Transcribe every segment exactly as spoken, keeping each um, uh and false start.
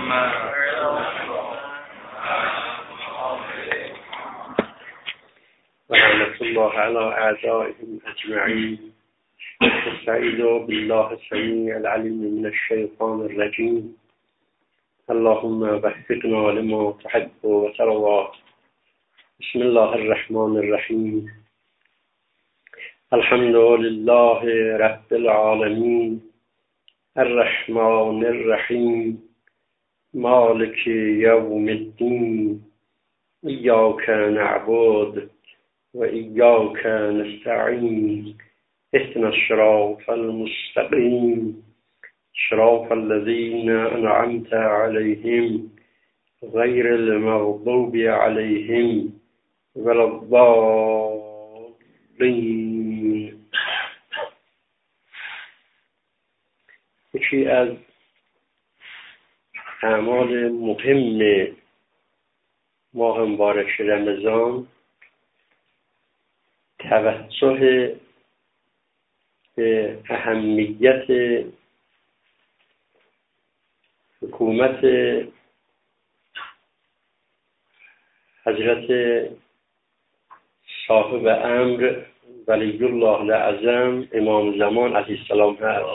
و رحمت الله علی اعدائهم اجمعین. استعیذ بالله السمیع العلیم من الشیطان الرجیم. اللهم وفقنا لما تحب و ترضى. بسم الله الرحمن الرحیم. الحمد لله رب العالمین الرحمن الرحیم مالک یوم الدین ایاک نعبد و ایاک نستعین اهدنا الصراط المستقیم صراط الذین انعمت علیهم غیر المغضوب علیهم ولا الضالین. یکی از اعمال مهم ماه مبارک رمضان توجه به اهمیت حکومت حضرت صاحب امر ولی الله الاعظم امام زمان علیه السلام هست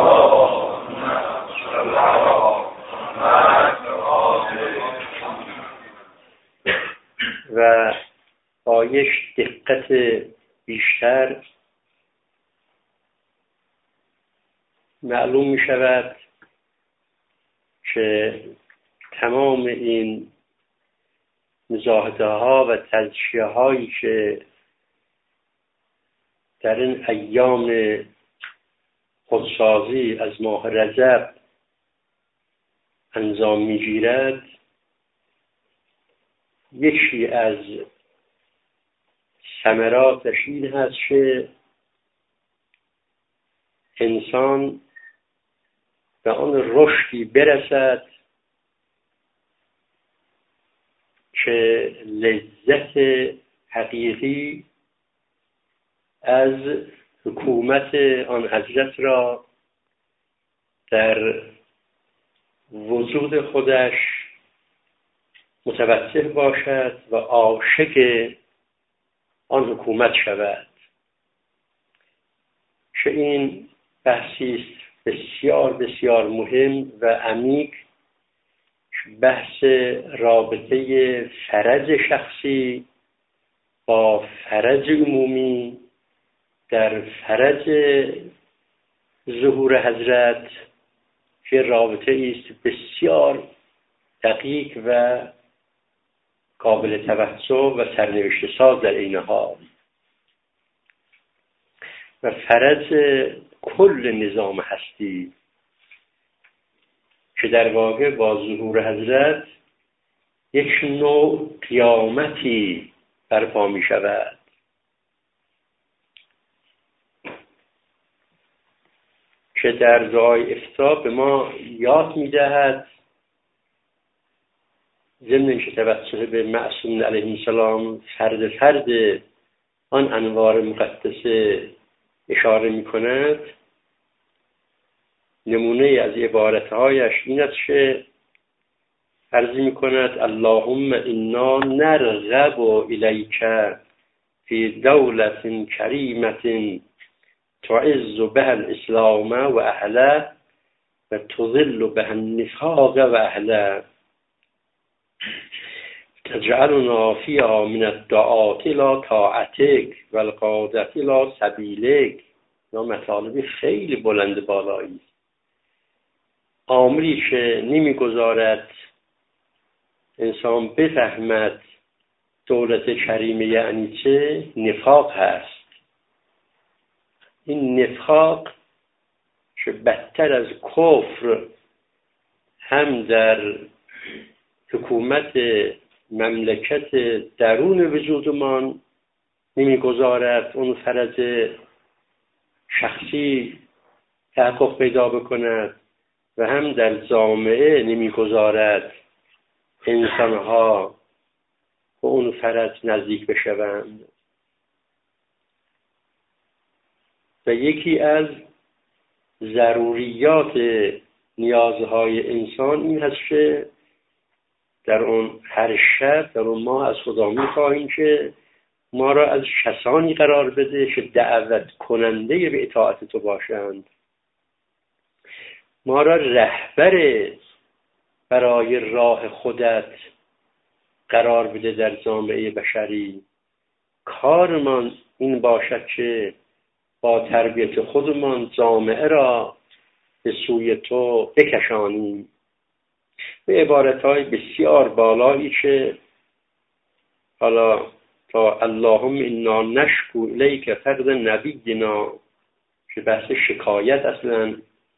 و با یک دقت بیشتر معلوم می شود که تمام این مزاحده ها و تزکیه هایی که در این ایام خودسازی از ماه رجب انجام می گیرد، یکی از ثمراتش این هست که انسان به آن رشدی برسد که لذت حقیقی از حکومت آن حضرت را در وجود خودش متوجه باشد و عاشق آن حکومت شود. که این بحثی است بسیار بسیار مهم و عمیق، بحث رابطه فرج شخصی با فرج عمومی در فرج ظهور حضرت، که رابطه است بسیار دقیق و قابل توجه و سرنوشت ساز در عین حال، و فرج کل نظام هستی که در واقع با ظهور حضرت یک نوع قیامتی برپا می شود که در دعای افتتاح به ما یاد می دهد، ضمن اینکه توسل به معصوم علیه السلام فرد فرد آن انوار مقدسه اشاره می کند. نمونه از عبارتهایش این است که عرض می کند: اللهم انا نرغب الیک فی دولت کریمت تعز بها الاسلام و اهله و تذل بها النفاق و اهله تجعلنا فيها من الدعاة الى طاعتك و القادة الى سبیلک. یا مطالب خیلی بلند بالایی، آمری که نمیگذارد انسان بفهمد دولت کریمه یعنی چه، نفاق هست. این نفاق که بدتر از کفر هم در حکومت مملکت درون وجودمان نمیگذارد اون فرض شخصی تحقق پیدا بکند و هم در جامعه نمیگذارد انسانها به اون فرض نزدیک بشوند. و یکی از ضروریات نیازهای انسان این هست که در اون هر شب در اون ماه از خدا می‌خواهیم که ما را از کسانی قرار بده که دعوت کننده به اطاعت تو باشند، ما را رهبر برای راه خودت قرار بده در جامعه بشری. کارمان این باشد که با تربیت خودمان جامعه را به سوی تو بکشانیم. به عبارت‌های بسیار بالایی که حالا تا اللهم انا نشکو الیک فقد نبینا، که بحث شکایت اصلا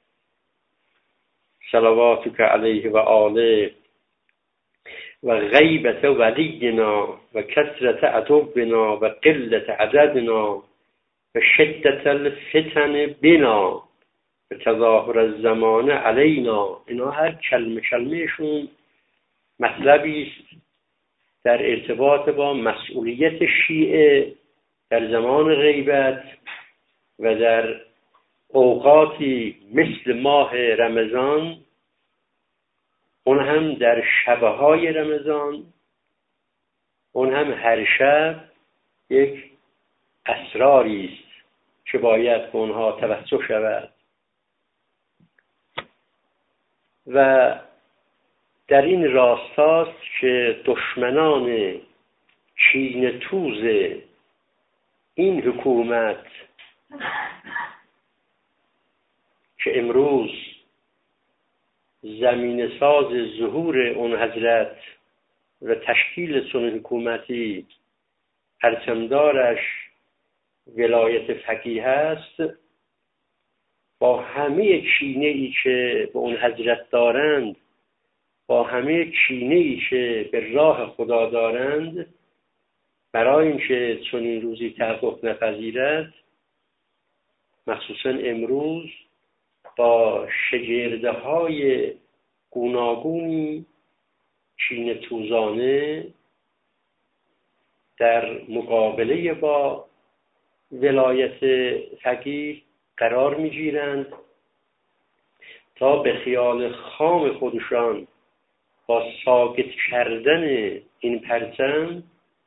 صلواتک علیه و آله و غیبت ولینا و کثرت عدونا و قلت عددنا و شدت الفتن بنا و تظاهر الزمان علینا، اینا هر کلمه کلمهشون مطلبی است در ارتباط با مسئولیت شیعه در زمان غیبت و در اوقاتی مثل ماه رمضان، اون هم در شبهای رمضان، اون هم هر شب یک اسراری است که باید به اونها توسط شود. و در این راستاست که دشمنان چین توز این حکومت که امروز زمین ساز ظهور اون حضرت و تشکیل سن حکومتی پرچمدارش ولایت فقیه است، با همه کینه ای که به اون حضرت دارند، با همه کینه ای که به راه خدا دارند، برای اینکه چنین روزی تحقق نپذیرد، مخصوصا امروز با شگرده های گوناگونی کینه توزانه در مقابله با ولایت فقیه قرار می‌گیرند تا به خیال خام خودشان با ساکت کردن این پرچم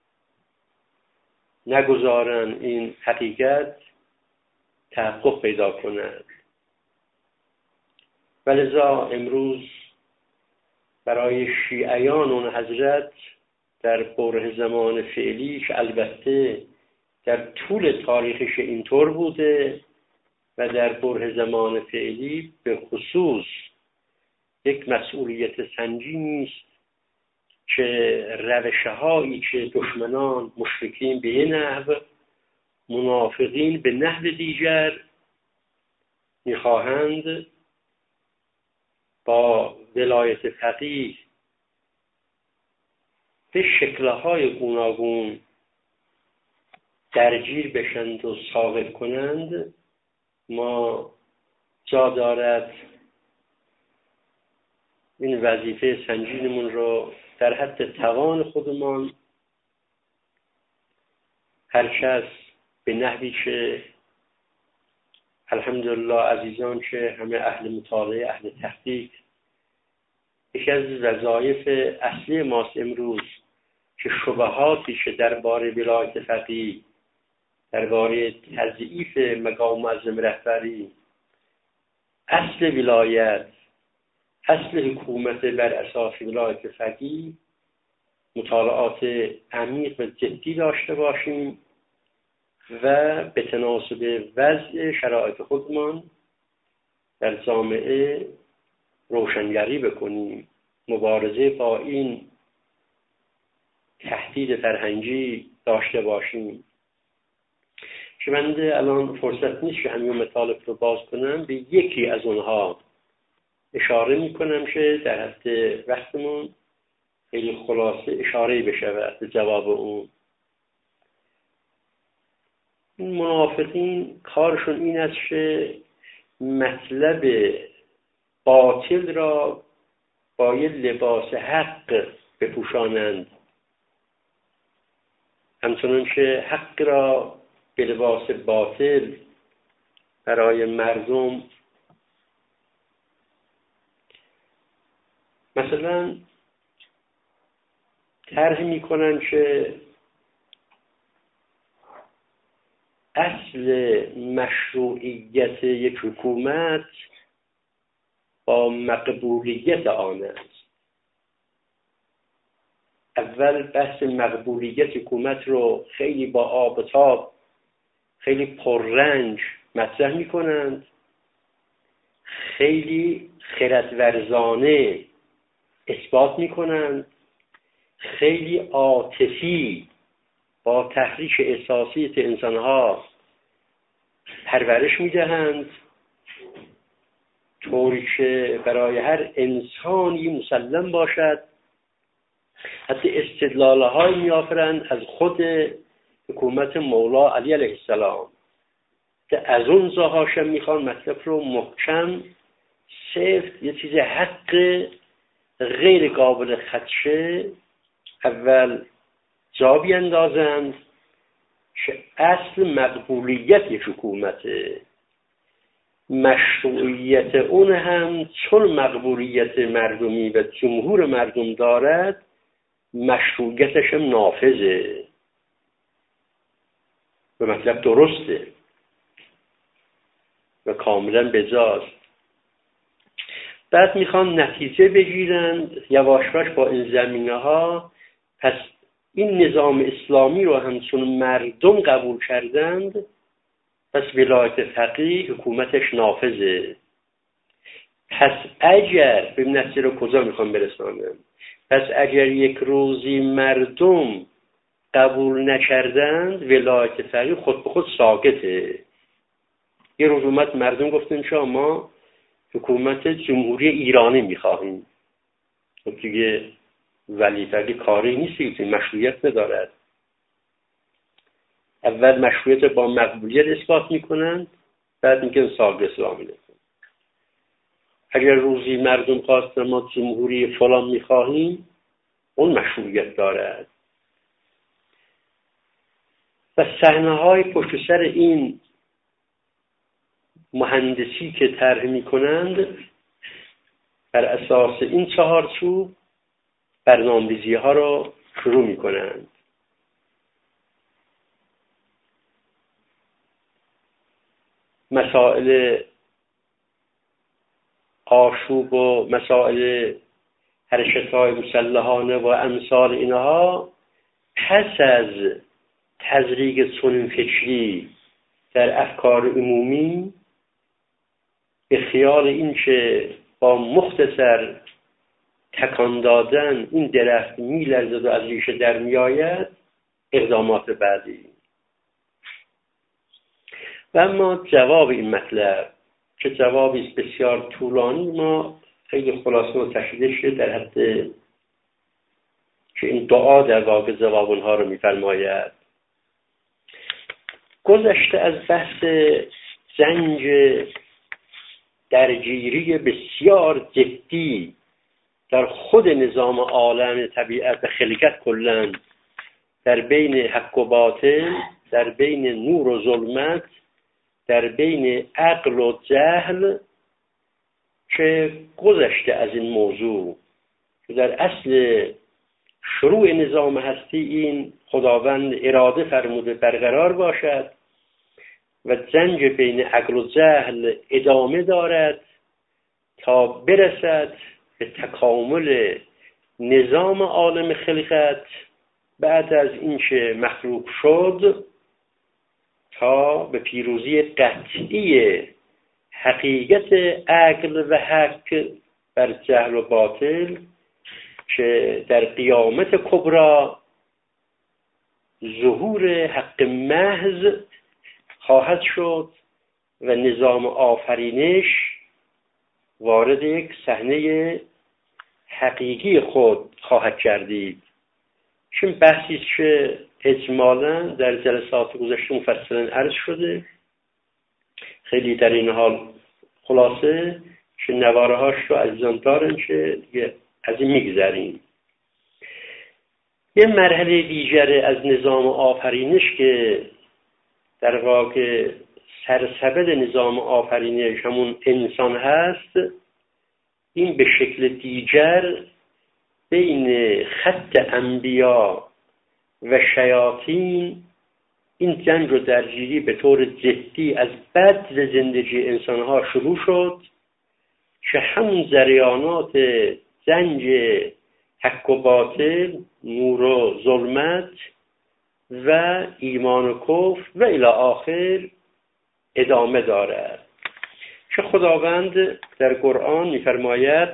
نگذارن این حقیقت تحقق پیدا کند. ولذا امروز برای شیعیان اون حضرت در بره زمان فعلی که البته در طول تاریخش اینطور بوده و در بره زمان فعلی به خصوص یک مسئولیت سنجی است که روشهایی که دشمنان مشرکین به یه نحو، منافقین به نحو دیگر میخواهند با ولایت فقیه به شکل‌های گوناگون درگیر بشند و ثابت کنند، ما جا دارد این وظیفه سنجینمون رو در حد توان خودمان هر کس به نحوی که الحمدلله عزیزان که همه اهل مطالعه، اهل تحقیق، یکی از وظایف اصلی ماست امروز که شبهاتی که درباره ولایت فقیه، درباره تضعیف مقام معظم رهبری، اصل ولایت، اصل حکومت بر اساس ولایت فقیه، مطالعات عمیق و جدی داشته باشیم و به تناسب وضع شرایط خودمان در جامعه روشنگری بکنیم، مبارزه با این تهدید فرهنگی داشته باشیم. که من الان فرصت نیست که همین مطالب رو باز کنم، به یکی از اونها اشاره میکنم که در حد وقتمون خیلی خلاصه اشاره بشود به جواب اون. این منافقین کارشون این است که مطلب باطل را با یه لباس حق بپوشانند، همچنان که حق را به لباس باطل برای مردم مثلا طرح میکنن که اصل مشروعیت یک حکومت با مقبولیت آن است. اول بحث مقبولیت حکومت رو خیلی با آب و تاب، خیلی پررنج مطرح میکنند، خیلی خردورزانه اثبات میکنند، خیلی عاطفی با تحریک احساسیت انسانها پرورش میدهند، طوری که برای هر انسانی مسلم باشد. حتی استدلال‌های می‌آفرند از خود حکومت مولا علی علیه السلام که از اون زهاشم میخوان مطلب رو محکم سفت یه چیز حق غیر قابل خدشه اول جا بیندازند که اصل مقبولیت یک حکومته، مشروعیت اون هم چون مقبولیت مردمی و جمهور مردم دارد، مشروعیتش هم نافذه و مطلب درسته و کاملا بجاست. بعد میخوان نتیجه بگیرند یواشواش با این زمینه ها. پس این نظام اسلامی رو همچون مردم قبول کردند، پس ولایت فقیه حکومتش نافذه. پس اگر به نتیجه رو کجا میخوام برسانم، پس اگر یک روزی مردم قبول نکردند ولایت فقیه خود به خود ساکته. یه روز اومد مردم گفتن شما ما حکومت جمهوری ایرانی میخواهیم، خب دیگه ولی فقیه کاری نیست، مشروعیت ندارد. اول مشروعیت با مقبولیت اثبات میکنند، بعد میگن ساق اسلامی نکن. اگر روزی مردم خواستن ما جمهوری فلان میخواهیم، اون مشروعیت دارد. و صحنه های پشت سر این مهندسی که طرح میکنند بر اساس این چهارچوب برنامه‌ریزی ها رو شروع میکنند. مسائل آشوب و مسائل حرکت‌های مسلحانه و امثال اینها پس از تزریق چنین فکری در افکار عمومی به خیال این که با مختصر تکان دادن این درخت میلرزد و از ریشه در میآید، اقدامات بعدی. و اما جواب این مطلب که جوابی بسیار طولانی، ما خیلی خلاصه و تشریح شده در حد که این دعا در واقع جواب اونها رو می‌فرماید. گذشته از بحث زنج درگیری بسیار جدی در خود نظام عالم طبیعت و خلقت کلاً، در بین حق و باطل، در بین نور و ظلمت، در بین عقل و جهل، که گذشته از این موضوع که در اصل شروع نظام هستی این خداوند اراده فرموده برقرار باشد و زنج بین عقل و جهل ادامه دارد تا برسد به تکامل نظام عالم خلقت بعد از اینکه مخلوق شد، تا به پیروزی قطعی حقیقت عقل و حق بر جهل و باطل که در قیامت کبری ظهور حق محض خواهد شد و نظام آفرینش وارد یک صحنه حقیقی خود خواهد گردید. چون بحثی که اجمالا در جلسات گذشته مفصلا عرض شده، خیلی در این حال خلاصه که نواره هاش رو عزیزان دارن که از این میگذریم. یه مرحله دیگر از نظام آفرینش که در واقع سرسبد نظام آفرینش همون انسان هست، این به شکل دیگر بین خط انبیا و شیاطین این جنگ و درگیری به طور جدی از بد زندگی انسانها شروع شد که همون جریانات جنگ حق و باطل، نور و ظلمت و ایمان و کفر و الی آخر ادامه دارد. که خداوند در قرآن می‌فرماید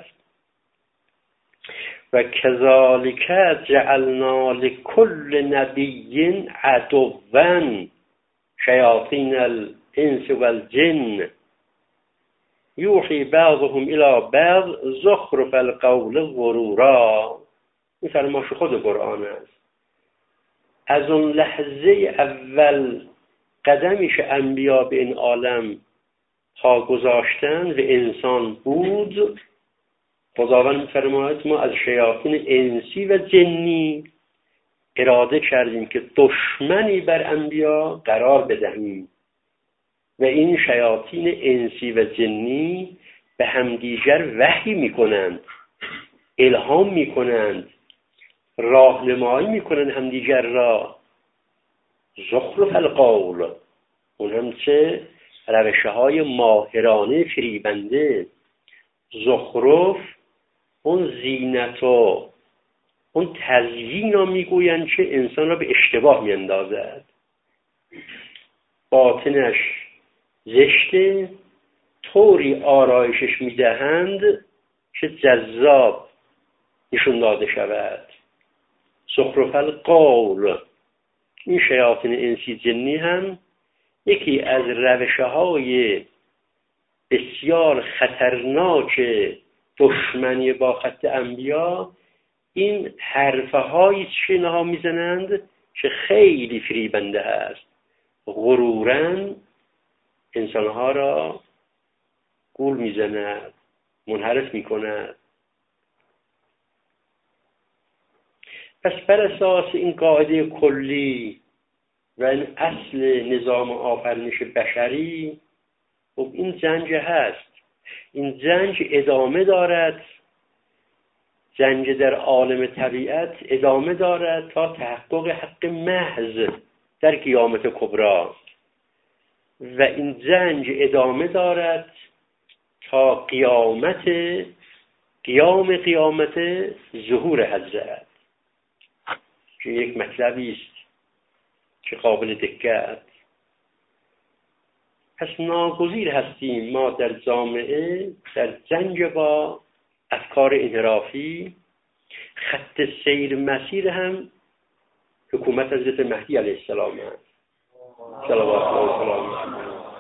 و کذالک جعلنا لکل نبی عدوا شیاطین الانس والجن یوحی بعضهم الی بعض زخرف القول غرورا. این فرمایش خود قرآن است. از اون لحظه اول قدمیش انبیا به این عالم پا گذاشتن و انسان بود، خداوند می‌فرماید ما از شیاطین انسی و جنی اراده کردیم که دشمنی بر انبیا قرار بدهیم و این شیاطین انسی و جنی به همدیگر وحی میکنند، الهام میکنند، راهنمایی میکنند همدیگر را. زخرف القول، اون هم چه روشهای ماهرانه فریبنده. زخرف اون زینت و اون تزیین را میگویند که انسان را به اشتباه میاندازد. باطنش زشته، طوری آرایشش میدهند که جذاب نشون داده شود. زخرف القول. این شیاطین انسی جنی هم یکی از روشهای بسیار خطرناک دشمنی با خط انبیا این حرفه هایی که اینها میزنند که خیلی فریبنده است. غرورن انسانها را گول میزند، منحرف میکند. پس بر اساس این قاعده کلی و این اصل نظام آفرینش بشری، خب این جنگ هست. این جنگ ادامه دارد، جنگ در عالم طبیعت ادامه دارد تا تحقق حق محض در قیامت کبری و این جنگ ادامه دارد تا قیامت قیام قیامت ظهور حضرت، که یک مطلبی است که قابل دقت. پس ناگزیر هستیم ما در جامعه در جنگ با افکار انحرافی. خط سیر مسیر هم حکومت حضرت مهدی علیه السلام است صلوات الله و سلامه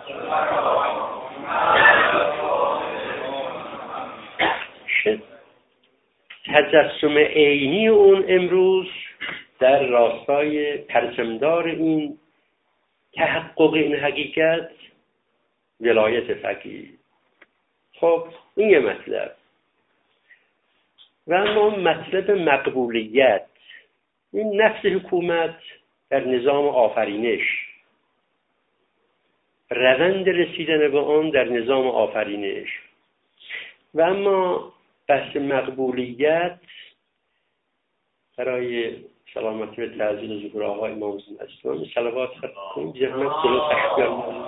علیه. تجسم عینی اون امروز در راستای پرچمدار این تحقق این حقیقت ولایت فقیه. خب این یه مطلب. و اما مطلب مقبولیت، این نفس حکومت در نظام آفرینش، روند رسیدن به آن در نظام آفرینش. و اما بحث مقبولیت برای سلامتی و تعزیل ظهور آقا امام زمان اسلام صلوات خطیم زحمت دلو تشکر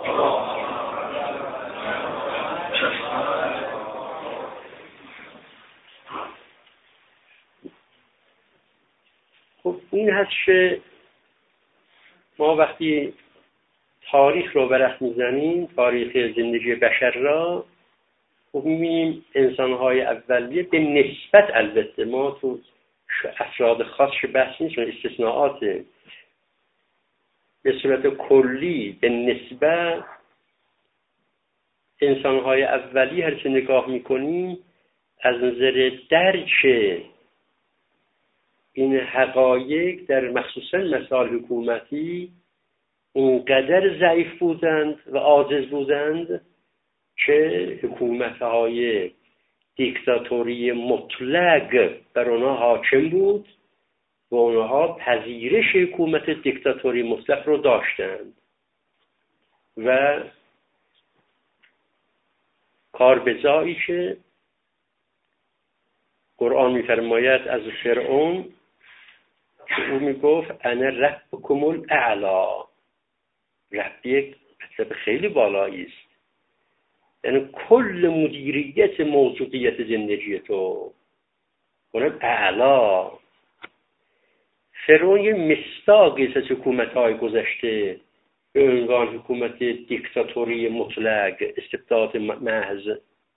خب این هست که ما وقتی تاریخ رو ورق میزنیم، تاریخ زندگی بشر را، خب میبینیم انسانهای اولیه به نسبت، البته ما تو افراد خاصش بحث نیست، استثناءات، به صورت کلی به نسبت انسانهای اولی هر چه نگاه میکنیم از نظر درک این حقایق در مخصوصا مسائل حکومتی اونقدر ضعیف بودند و عاجز بودند که حکومت‌های دیکتاتوری مطلق بر آنها حاکم بود و آنها پذیرش حکومت دیکتاتوری مطلق رو داشتند و کار به جایی که قرآن میفرماید از فرعون که او میگفت انا ربکم الاعلی. رب یک مطلب خیلی بالایی است، یعنی کل مدیریت موجودیت زندگی تو کنه اعلا. فرعون یه مصداقی از حکومت‌های گذشته به عنوان حکومت دیکتاتوری مطلق، استبداد محض،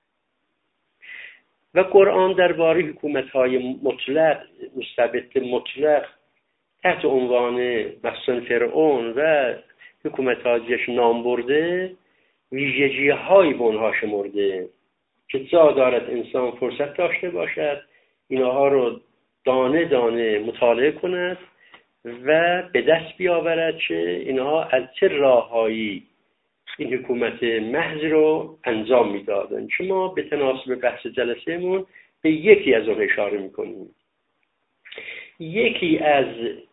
و قرآن درباره حکومت‌های مطلق، مستبد مطلق تحت عنوان مثلا فرعون و حکومت‌های دیگرش نام برده، ویژگی‌هایی به اونها شمرده که جا دارد انسان فرصت داشته باشد اینها رو دانه دانه مطالعه کند و به دست بیاورد که اینها از چه راههایی این حکومت محض رو انجام میدادن. که ما به تناسب بحث جلسه‌مون به یکی از اون اشاره میکنیم. یکی از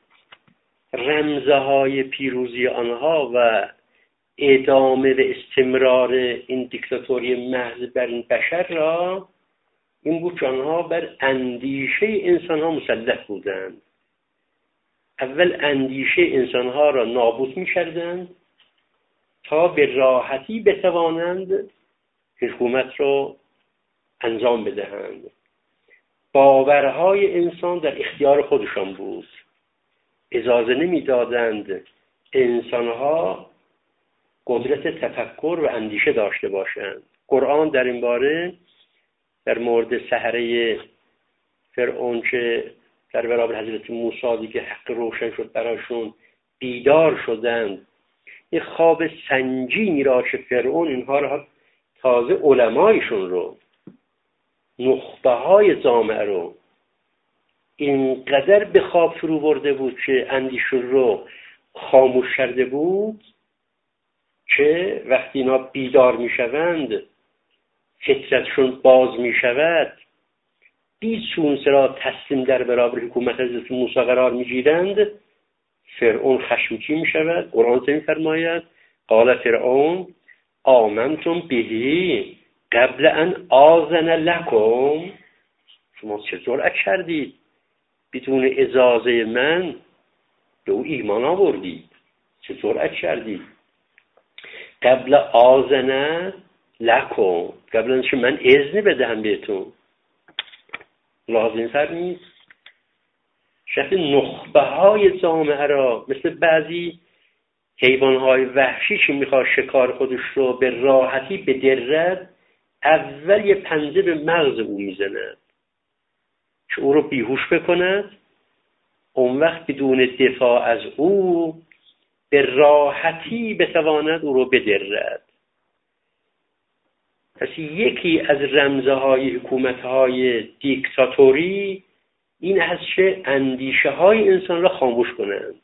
رمزهای پیروزی آنها و ادامه و استمرار این دیکتاتوری محض بر این بشر را این بود که آنها بر اندیشه انسان ها مسلط بودند. اول اندیشه انسان ها را نابود می کردند تا به راحتی بتوانند حکومت را انجام بدهند. باورهای انسان در اختیار خودشان بود، اجازه نمی دادند انسان ها قدرت تفکر و اندیشه داشته باشند. قرآن در این باره در مورد سحره فرعون که در برابر حضرت موسی که حق روشن شد براشون بیدار شدند، این خواب سنگینی را که فرعون اینها را تازه علمایشون رو، نخبه های جامعه رو اینقدر به خواب فرو برده بود که اندیشون رو خاموش کرده بود که وقتی اینا بیدار می شوند، فطرتشون باز می شود، بیچون سرا تسلیم در برابر حکومت حضرت موسی قرار می گیرند، فرعون خشمگین می شود. قرآن می فرماید قال فرعون آمنتم بهی قبل ان آذن لکم. شما چه جرأت کردید بدون اجازه من به او ایمان آوردید؟ چه جرأت کردید؟ قبل آذن لکم، قبل از اینکه من اذن بدهم بهتون. لازم تر نیست شکل نخبه های جامعه را مثل بعضی حیوانهای وحشی که میخواد شکار خودش رو به راحتی بدرد، اول یه پنجه به مغز او میزند که او رو بیهوش بکند، اون وقت بدون دفاع از او به راحتی بتواند او رو بدرد. پس یکی از رمزهای حکومتهای دیکتاتوری این است که اندیشه های انسان را خاموش کنند.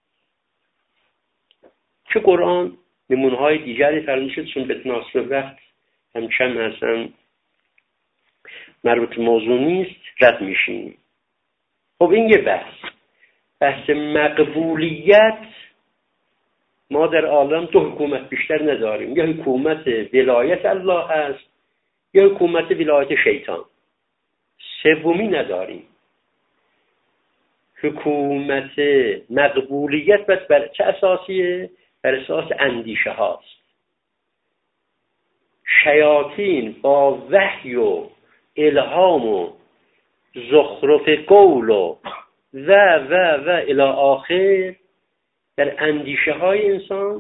که قرآن نمونه‌های دیگری فرمود شد، چون به تناسب وقت هم کم هستن مربوط موضوع نیست رد میشیم. خب این یه بحث بحث مقبولیت. ما در عالم دو حکومت بیشتر نداریم، یا حکومت ولایت الله هست یا حکومت ولایت شیطان، سومی نداریم. حکومت مقبولیت بس بر چه اساسیه؟ بر اساس اندیشه هاست. شیاطین با وحی و الهام و زخرف قول و و و و الی آخر در اندیشه های انسان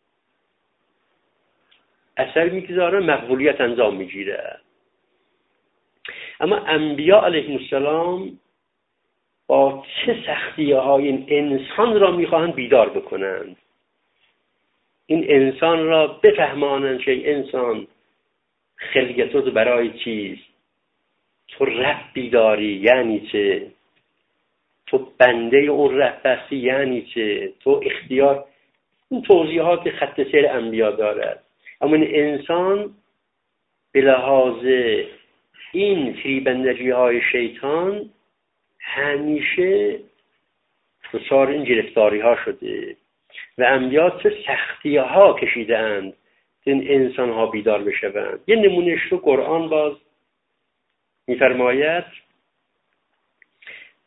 اثر میگذاره، مقبولیت انجام میگیره. اما انبیاء علیهم السلام با چه سختی های این انسان را میخواهند بیدار بکنند، این انسان را بفهمانند که انسان خلقت تو برای چیست، تو ربی داری یعنی چه، تو بنده اون رب هستی یعنی چه، تو اختیار. این توضیحات خط سیر انبیا دارد. اما این انسان به لحاظ این فریبندگی های شیطان همیشه دچار این گرفتاری ها شده و انبیا چه سختی ها کشیده اند این انسان ها بیدار بشوند. یه نمونهش رو قرآن باز میفرماید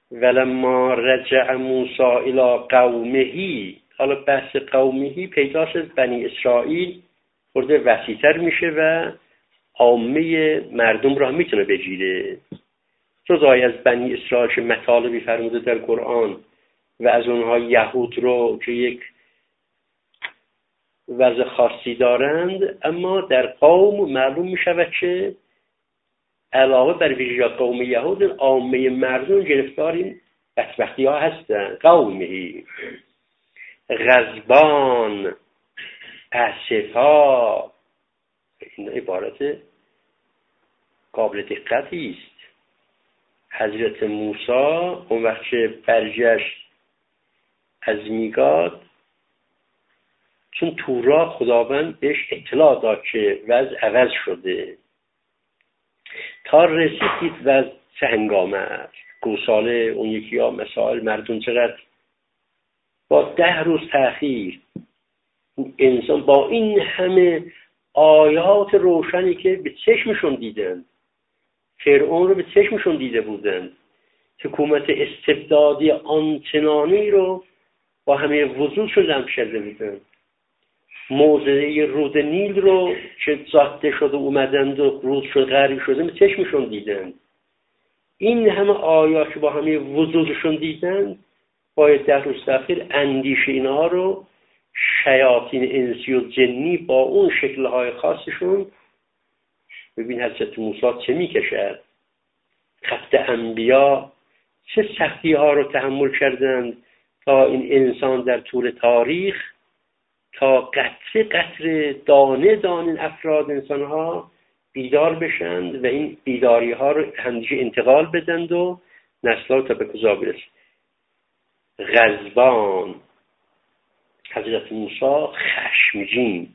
ولما رجع موسی الی قومه، حالا بحث قومه پیدا شد، بنی اسرائیل خورده وسیع‌تر میشه و عامه مردم را میتونه بگیره. جدای از بنی اسرائیل که مطالبی فرموده در قرآن و از اونها یهود رو که یک وضع خاصی دارند، اما در قوم معلوم میشود که علاوه بر ویژگی قوم یهود، عامه مردم گرفتار این بدبختی ها هستند. قومی غضبان، اسفا، این عبارت قابل دقتی است. حضرت موسی اون وقت که برگشت از میقات، چون تورا خداوند بهش اطلاع داد که وضع عوض شده، تا رسید وضع چه هنگامه است، گوساله، اون یکی ها مسائل مردم چقدر، با ده روز تأخیر انسان با این همه آیات روشنی که به چشمشون دیدن، فرعون رو به چشمشون دیده بودن، حکومت استبدادی آنچنانی رو با همه وضوح شد لمس کرده بودن، موضع رود نیل رو که زاده شده اومدند و رود شد غریب شده به چشمشون دیدن. این همه آیات که با همه وضوحشون دیدن، باید در روز تأخیر اندیشه اینها رو شیاطین انسی و جنی با اون شکلهای خاصشون، ببین حضرت موسی چه میکشد، خط انبیا چه سختی ها رو تحمل کردند تا این انسان در طول تاریخ، تا قطره قطره دانه دانه افراد انسان ها بیدار بشند و این بیداری ها رو همیشه انتقال بدند و نسل‌ها تا به کجا برسند. غضبان، حضرت موسی خشمگین،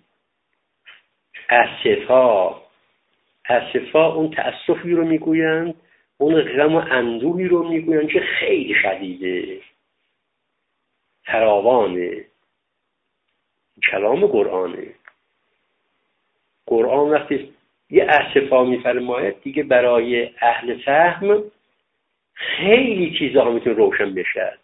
اسفا، اسفا اون تأسفی رو میگویند، اون غم و اندوهی رو میگویند که خیلی شدیده، فراوانه. کلام قرآنه. قرآن وقتی یه اسفا میفرماید دیگه برای اهل فهم خیلی چیزها میتونه روشن بشد.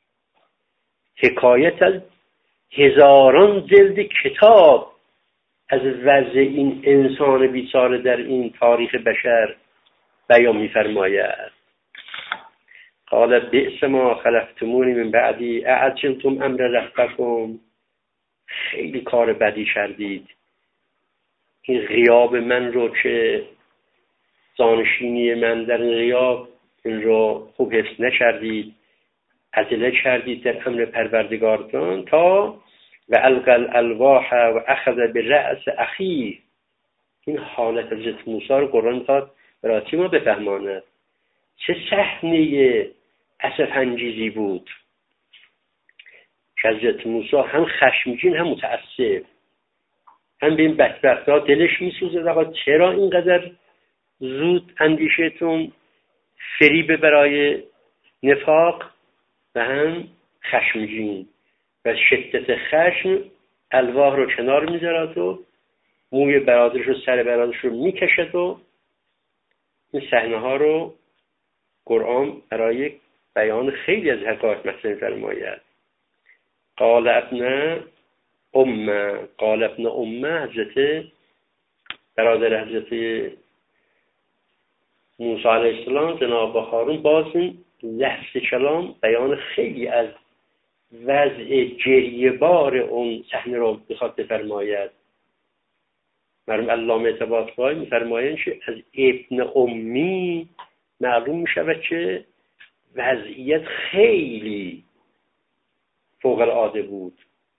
حکایت از هزاران جلد کتاب از وضع این انسان بیچاره در این تاریخ بشر بیان می‌فرماید. قال بئس ما خلفتمونی من بعدی اعجلتم امر ربکم، خیلی کار بدی کردید، این غیاب من رو که جانشینی من در این غیاب، این رو خوب حفظ نکردید، عجله کردید در امر پروردگارتان. تا و القى الالواح و اخذ برأس اخیه، این حالت حضرت موسی رو قرآن می‌خواد برای ما بفهماند. چه صحنه اسف انگیزی بود که حضرت موسی هم خشمگین هم متاسف، هم به این بدبخت‌ها دلش میسوزه. آقا چرا اینقدر زود اندیشهتون فریب برای نفاق، و هم خشمگین و شدت خشم الواح رو کنار میذارد و موی برادرش و سر برادرش رو میکشد. و این صحنه ها رو قرآن برای بیان خیلی از حقایق مثلا فرماید. قال ابن امه، قال ابن امه، حضرت برادر حضرت موسی علیه السلام جناب هارون، باز این لحظه کلام بیان خیلی از وضع جریه بار اون صحنه رو بخواد بفرماید. مرحوم علامه طباطبایی میفرمایند که از ابن امی معلوم میشود که وضعیت خیلی فوق العاده بود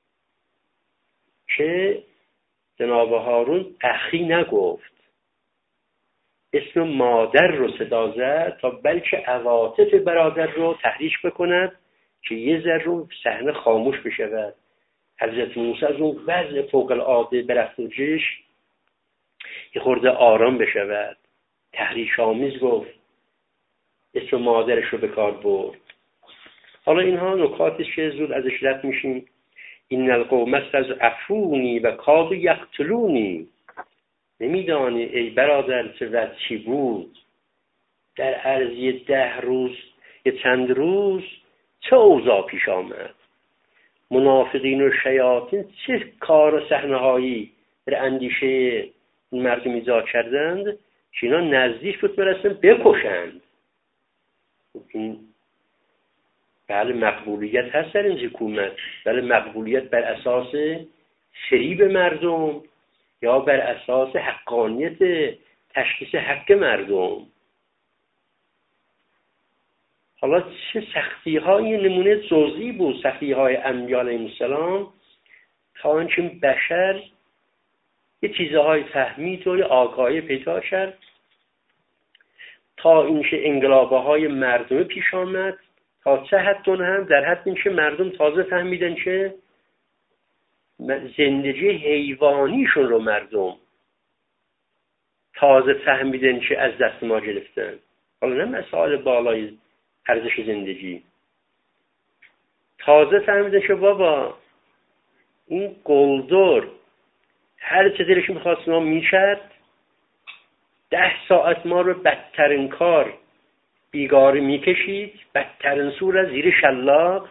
که جناب هارون اخی نگفت، اسم مادر رو صدا زد تا بلکه عواطف برادر رو تحریک بکند که یه ذره صحنه خاموش بشود. حضرت موسی از اون وضع فوق العاده برفتوجش یه خورده آرام بشود، تحریک آمیز گفت، اسم مادرش رو به کار برد. حالا اینها نکاتش که زود ازش رد میشیم. این القوم استضعفونی و کادوا یقتلونی، نمیدانی ای برادر چه وضعی بود در عرضی ده روز یه چند روز چه اوضاع پیش آمد. منافقین و شیاطین چه کار و صحنه‌هایی در اندیشه این مردم ایجاد کردند که اینا نزدیک بود برسن بکشند. این بله مقبولیت هست در این حکومت، بله مقبولیت بر اساس فریب مردم یا بر اساس حقانیت تشخیص حق مردم. حالا چه سختی های نمونه جزئی بود، سختی های انبیاء علیهم السلام، تا اینکه بشر یه چیزهای فهمید و آگاهی پیدا کرد، تا اینکه انقلابه های مردم پیش آمد، تا چه حد هم در حد اینکه مردم تازه فهمیدن که زندگی حیوانیشون رو مردم تازه فهمیدن که از دست ما گرفتن. حالا نه مسائل بالای ارزش زندگی، تازه فهمیدن که بابا این گلدور هر چه دلش میخواست ما میکرد، ده ساعت ما رو بدترین کار بیگاری میکشید، بدترین سور از زیر شلاق.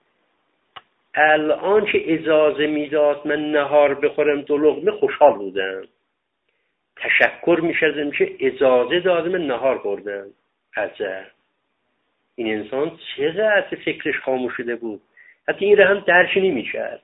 الان که اجازه میداد من نهار بخورم دو لقمه خوشحال بودم، تشکر میکردم که اجازه دادم من نهار خوردم. عجب این انسان چقدر فکرش خاموش شده بود، حتی این رو هم درک نمی‌کرد.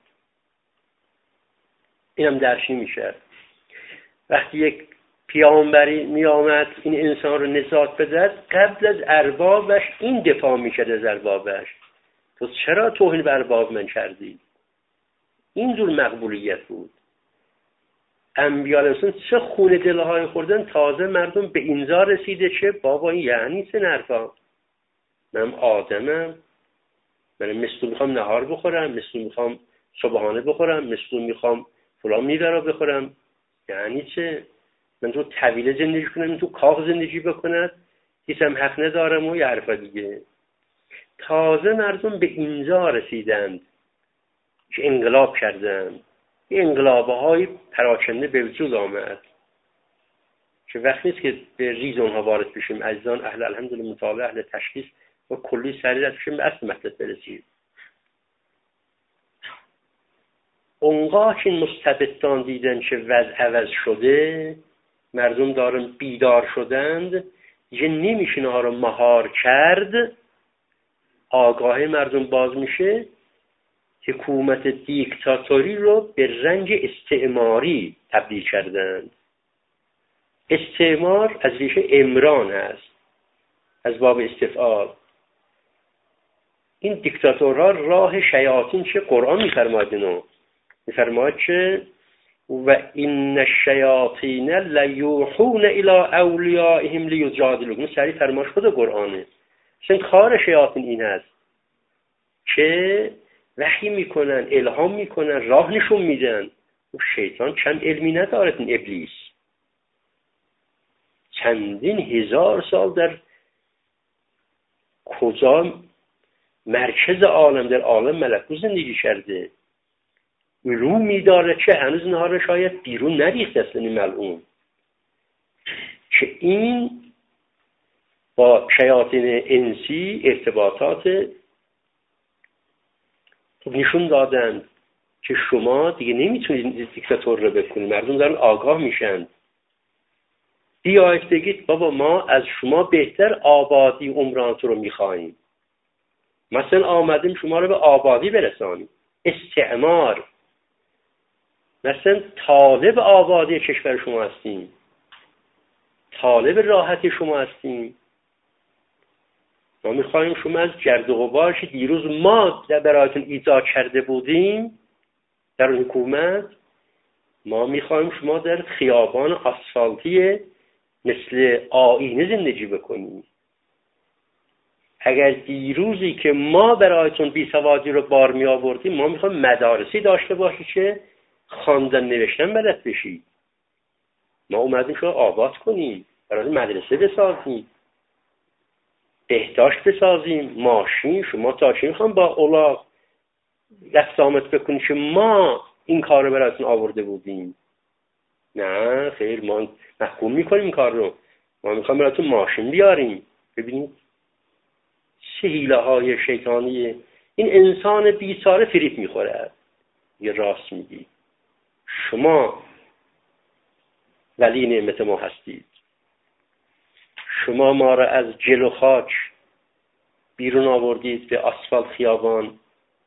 اینم درک نمی‌کرد. وقتی یک پیامبری می آمد این انسان رو نجات بده، قبل از اربابش این دفاع می‌کرد از اربابش، تو چرا توهین به ارباب من کردی؟ این جور مقبولیت بود. انبیاء علیهم چه خون دلهای خوردن، تازه مردم به اینجا رسیده که بابا این یعنی چه نرفا، من آدمم، من مثل میخوام نهار بخورم، مثل میخوام صبحانه بخورم، مثل میخوام فلان میوه رو بخورم. یعنی چه؟ من تو طویله زندگی کنم، تو کاخ زندگی بکنم، هیچم حق ندارم و یه حرفا دیگه. تازه مردم به اینجا رسیدند که انقلاب کردند. این انقلابه های پراکنده به وجود آمد که وقت نیست که به ریز اونها وارد بشیم. عزیزان اهل الحمدلله مطالعه، اهل تشخیص و کلی سریع بشیم به اصل مطلب برسیم. اونقدر که مستبدان دیدن که وضع عوض شده، مردم دارن بیدار شدند، یه نمیشه اینها رو مهار کرد، آگاهی مردم باز میشه، حکومت دیکتاتوری رو به رنج استعماری تبدیل کردند. استعمار از ریشه امران هست، از باب استفعال. این دیکتاتورها راه شیاطین چه قرآن میفرماید، اینو میفرماید که و این الشیاطین لیوحون الی اولیائهم لیجادلوکم. سریع فرماش خود قرآنه. اصلا کار شیاطین این هست که وحی میکنن، الهام میکنن، راه نشون میدن. شیطان چند علمی ندارد این ابلیس، چندین هزار سال در کجا مرکز عالم، در عالم ملکوت زندگی کرده، علوم میداره که هنوز اینها رو شاید بیرون نریخته است. این ملعون که این با شیاطین انسی ارتباطات نشون دادن که شما دیگه نمیتونید دیکتاتور رو بکنید. مردم دارن آگاه میشن، بیایید بگید بابا ما از شما بهتر آبادی عمرانت رو میخواییم، مثلا آمدیم شما رو به آبادی برسانیم. استعمار، مثلا طالب آبادی کشور شما هستیم، طالب راحتی شما هستیم. ما میخواییم شما از گرد و غبار که دیروز ما برایتون ایجاد کرده بودیم در حکومت، ما میخواییم شما در خیابان آسفالتی مثل آینه زندگی بکنیم. اگر دیروزی که ما برایتون بیسوادی رو بار می آوردیم، ما میخوایم مدارسی داشته باشی که خواندن نوشتن بلد بشی. ما اومدیم شما آباد کنیم، برای مدرسه بسازیم، بهداشت بسازیم، ماشین. شما تا چی میخوام با اولاغ دست آمد بکنی که ما این کار رو برایتون آورده بودیم؟ نه خیر، ما محکوم میکنیم این کار رو. ما میخوام برایتون ماشین بیاریم. ببینید چه حیله های شیطانی. این انسان بیچاره فریب میخوره. یه راست میگی، شما ولی نعمت ما هستید، شما ما را از جل و خاک بیرون آوردید به آسفالت خیابان،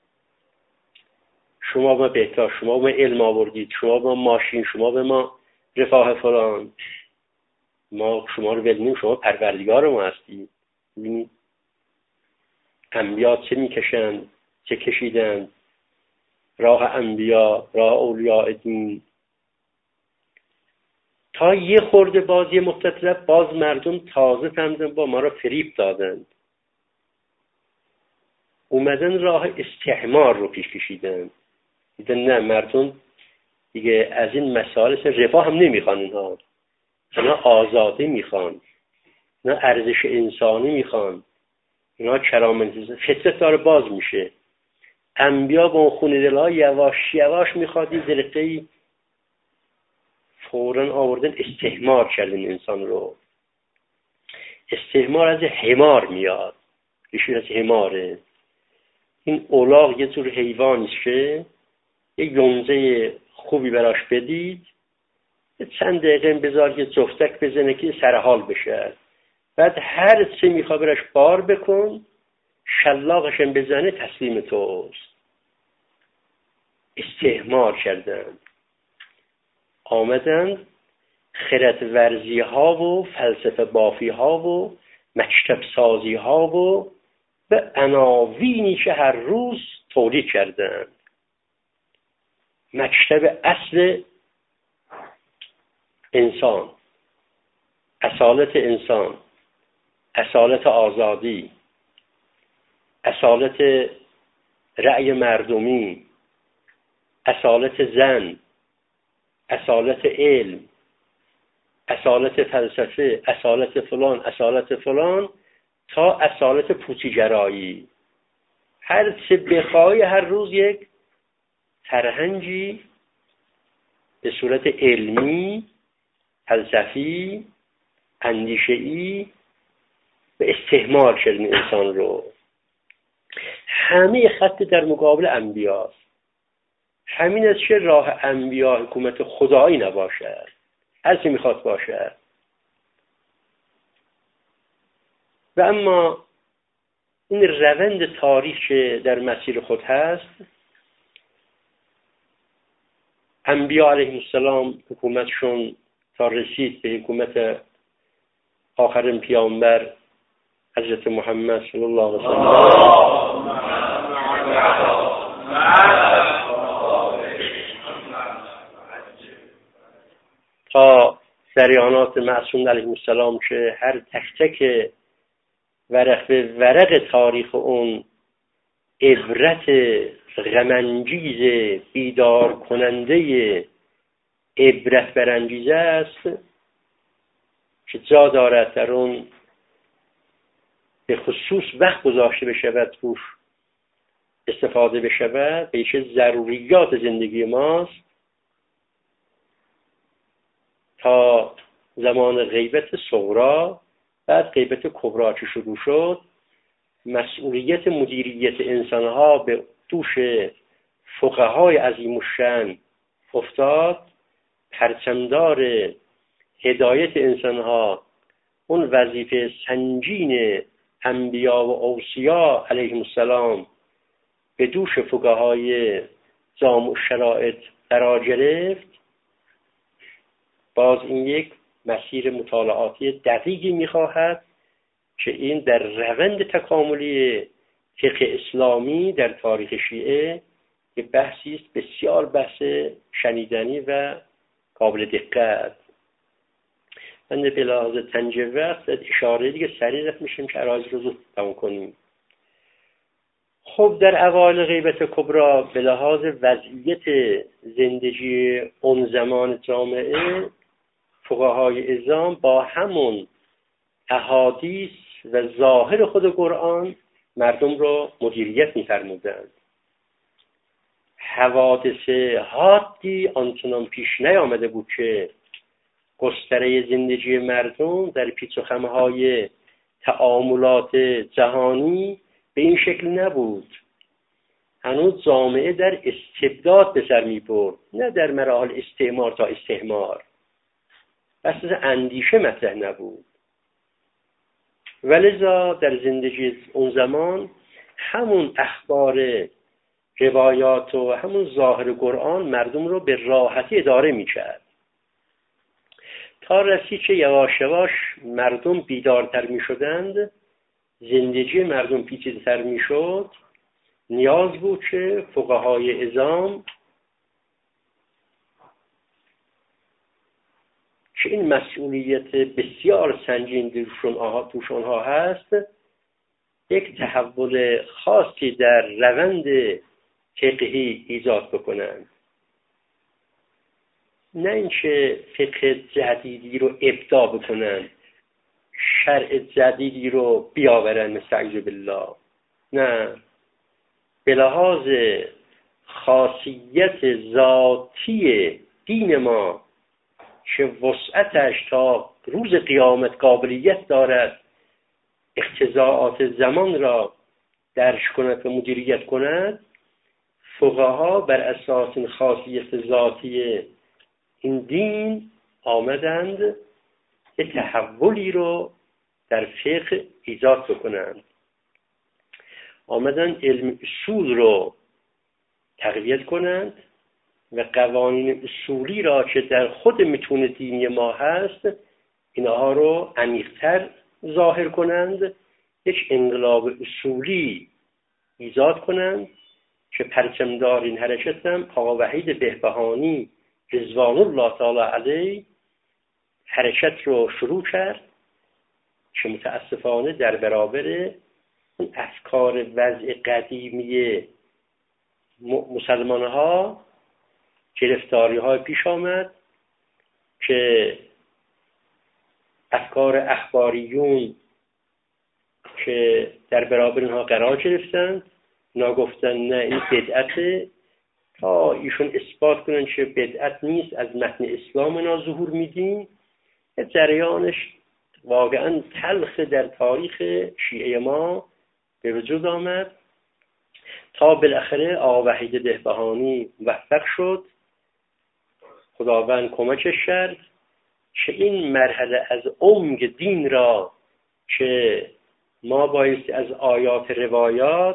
شما ما بهتر، شما ما علم آوردید، شما ما ماشین، شما به ما رفاه فلان، ما شما رو بدونیم شما پروردگار ما هستید. ببینید انبیا چه میکشند، چه کشیدند، راه انبیا، راه اولیاء دین، تا یه خورده باز یه مدت باز مردم تازه فهمیدن با ما را فریب دادند، اومدن راه استعمار رو پیش کشیدن. دیدن نه، مردم دیگه از این مسائل رفاه هم نمیخوان، اینها اینا آزادی میخوان، اینا ارزش انسانی میخوان، اینا کرامت فطرت داره باز میشه. انبیا با اون خون دلها یواش یواش میخواد این زرقه‌ای فوراً آوردن استعمار کردن انسان رو. استعمار از حمار میاد، ریشه از حماره. این اولاغ یه جور حیوانیشه، یه یونزه خوبی براش بدید، چند دقیقه بذار یه جفتک بزنه که سرحال بشه، بعد هر چه میخواد براش بار بکن، شلاقشم بزنه تسلیم توست. استعمار کردن، آمدن خرد ورزی ها و فلسفه بافی ها و مکتب سازی ها و به عناوینی که هر روز تولید کردن. مکتب اصل انسان، اصالت انسان، اصالت آزادی، اصالت رأی مردمی، اصالت زن، اصالت علم، اصالت فلسفه، اصالت فلان، اصالت فلان، تا اصالت پوچیگرایی. هر چه بخوای هر روز یک فرهنگی به صورت علمی، فلسفی، اندیشه‌ای به استعمار کردن انسان رو. همه خط در مقابل انبیاست. همین از چه راه انبیا حکومت خدایی نباشد، هر چی میخواد باشد. و اما این روند تاریخ که در مسیر خود هست، انبیا علیهم السلام حکومتشون تا رسید به حکومت آخرین پیامبر حضرت محمد صلی الله علیه و تا جریانات معصوم علیهم السلام که هر تک تک ورق به ورق تاریخ اون عبرت غم‌انگیز بیدار کننده عبرت برانگیزه است که جا دارد در اون به خصوص وقت گذاشته بشود، توش استفاده بشود، به چه ضروریات زندگی ماست. تا زمان غیبت صغرا، بعد غیبت کبرا که شروع شد، مسئولیت مدیریت انسانها به دوش فقهای عظیم الشأن افتاد. پرچمدار هدایت انسانها اون وظیفه سنجین انبیا و اوصیا علیهم السلام به دوش فقهای جامع الشرائط قرار گرفت. باز این یک مسیر مطالعاتی دقیقی می‌خواهد که این در روند تکاملی فقه اسلامی در تاریخ شیعه یک بحثی است بسیار بحث شنیدنی و قابل دقت. من به لحاظ تنجیه وقت اشاره دیگه سریع رفت میشیم که عراضی رو زود تمام کنیم. خب در اوایل غیبت کبرا به لحاظ وضعیت زندگی اون زمان جامعه، فقهای اعظام با همون احادیث و ظاهر خود قرآن مردم رو مدیریت می‌فرمودند. حوادث حادی آنچنان پیش نیامده بود که گستره زندگی مردم در پیچ و خم‌های تعاملات جهانی به این شکل نبود. هنوز جامعه در استبداد به سر می برد، نه در مراحل استعمار تا استعمار. اساس اندیشه مطرح نبود. ولذا در زندگی اون زمان همون اخبار، روایات و همون ظاهر قرآن مردم رو به راحتی اداره می کرد، تا رسید که یواش یواش مردم بیدارتر می شدند، زندگی مردم پیچیده‌تر می شد. نیاز بود که فقهای عظام که این مسئولیت بسیار سنگین دوش آنها هست، یک تحول خاصی در روند فقهی ایجاد بکنند. نه اینکه فقه جدیدی رو ابداع بکنند، شرع جدیدی رو بیاورند مثل اعوذ بالله. نه، به لحاظ خاصیت ذاتی دین ما که وسعتش تا روز قیامت قابلیت دارد اقتضاعات زمان را درک کند و مدیریت کند، فقها بر اساس این خاصیت ذاتی این دین آمدند یه تحولی رو در فقه ایجاد بکنند. آمدن علم اصول رو تقویت کنند و قوانین اصولی را که در خود متون دینی ما هست اینها رو عمیق‌تر ظاهر کنند، یک انقلاب اصولی ایجاد کنند که پرچمدار این حرکت هم آقا وحید بهبهانی رضوان الله تعالی علیه حرکت رو شروع کرد که متاسفانه در برابر اون افکار وضع قدیمی مسلمان ها گرفتاری های پیش آمد که افکار اخباریون که در برابر اینها قرار گرفتند، اینا گفتن نه این بدعته، تا ایشون اثبات کنن که بدعت نیست، از متن اسلام اینا ظهور میدین. جریانش واقعا تلخ در تاریخ شیعه ما به وجود آمد تا بالاخره آقا وحید بهبهانی موفق شد، خداوند کمکش کرد که این مرحله از عمق دین را که ما بایستی از آیات روایات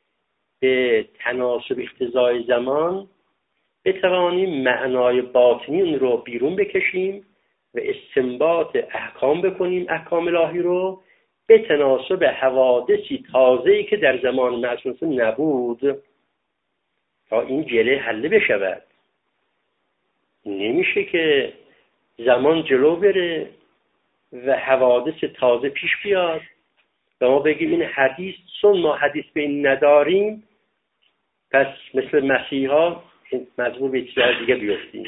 به تناسب اقتضای زمان بتوانیم معنای باطنی اون رو بیرون بکشیم و استنباط احکام بکنیم، احکام الهی رو به تناسب حوادثی تازه‌ای که در زمان معصوم نبود تا این گله حل بشود. نمیشه که زمان جلو بره و حوادث تازه پیش بیاد و ما بگیم این حدیث، چون ما حدیث به این نداریم پس مثل مسیحا مجبور به چیز دیگه بیفتیم.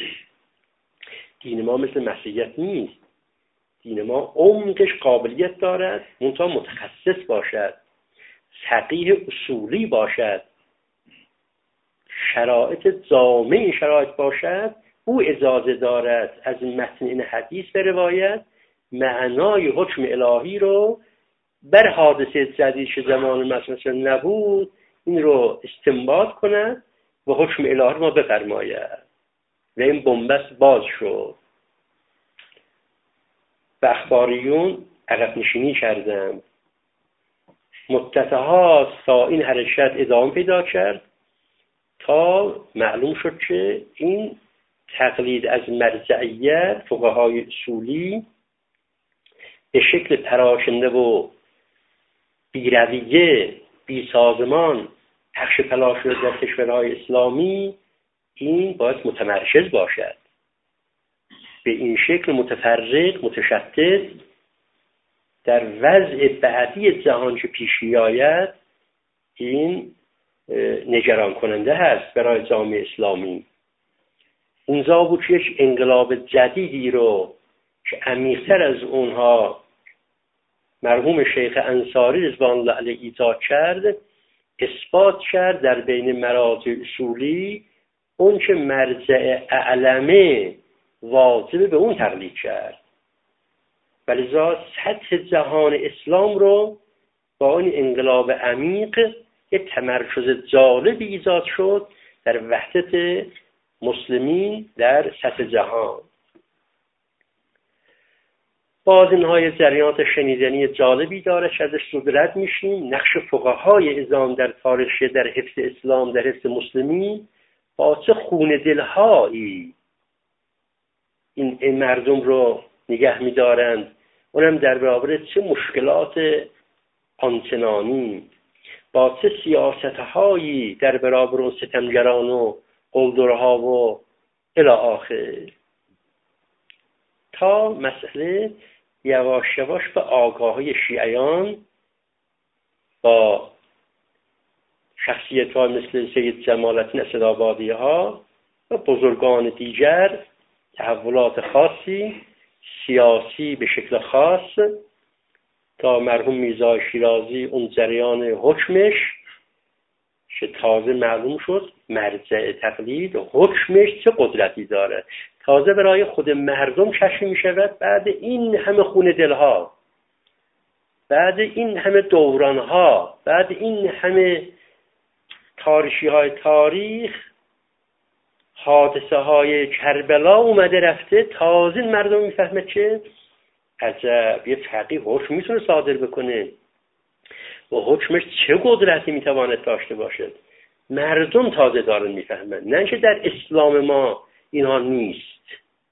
دین ما مثل مسیحیت نیست. دین ما عمقش قابلیت دارد، منتها متخصص باشد، فقیه اصولی باشد، شرایط جامع شرایط باشد. او اجازه دارد از متن این حدیث به روایت معنای حکم الهی رو بر حادثه جدید که زمان مثلا نبود این رو استنباط کند و حکم الهی ما بفرماید و این بنبست باز شد و اخباریون عقب نشینی کردند. مدتها تا این حرکت ادامه پیدا کرد تا معلوم شد که این تقلید از مرجعیت فقهای اصولی به شکل پراکنده و بی‌رویه، بی سازمان پخش پلا شده در کشورهای اسلامی، این باید متمرکز باشد. به این شکل متفرق، متشتت در وضع بعدی جهان که پیش می‌آید این نگران کننده هست برای جامعه اسلامی. اونجا بود که یک انقلاب جدیدی رو که عمیق‌تر از اونها مرحوم شیخ انصاری رضوان الله علیه ایجاد کرد، اثبات کرد در بین مراجع اصولی اون که مرجع اعلمه واجب به اون تقلید کرد. ولذا سطح جهان اسلام رو با این انقلاب عمیق یه تمرکز جالبی ایجاد شد در وحدت مسلمین در سطح جهان. باز اینهای جریانات شنیدنی جالبی داره که ازش رد میشیم. نقش فقهای اعظام در تاریخ در حفظ اسلام، در حفظ مسلمین، با چه خون دلهایی این مردم رو نگه میدارند، اونم در برابر چه مشکلات آنچنانی، با چه سیاستهایی در برابر اون ستمگران و قلدرها و الی آخر، تا مسئله یواش یواش به آگاهی شیعیان با شخصیت‌ها مثل سید جمال‌الدین اسدآبادی ها و بزرگان دیگر تحولات خاصی سیاسی به شکل خاص، تا مرحوم میرزا شیرازی اون جریان حکمش که تازه معلوم شد مرجع تقلید حکمش چه قدرتی داره، تازه برای خود مردم کشف می شود بعد این همه خون دلها، بعد این همه دورانها، بعد این همه تاریخی های تاریخ، حادثه های کربلا اومده رفته، تازه مردم میفهمه که عجب یه فقیه حکم میتونه صادر بکنه و حکمش چه قدرتی میتواند داشته باشد. مردم تازه دارن میفهمن، نه که در اسلام ما اینها نیست.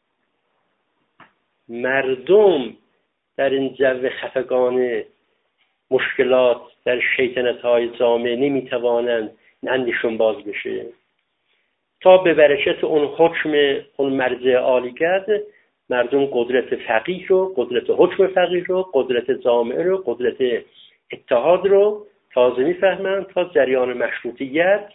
مردم در این جو خفگان مشکلات در شیطنت های جامعه نمیتوانند اندیشون باز بشه، تا به برکت اون حکم اون مرجع عالی کرد مردم قدرت فقیه رو، قدرت حکم فقیه رو، قدرت جامعه رو، قدرت اتحاد رو تازه میفهمند تا جریان مشروطیت.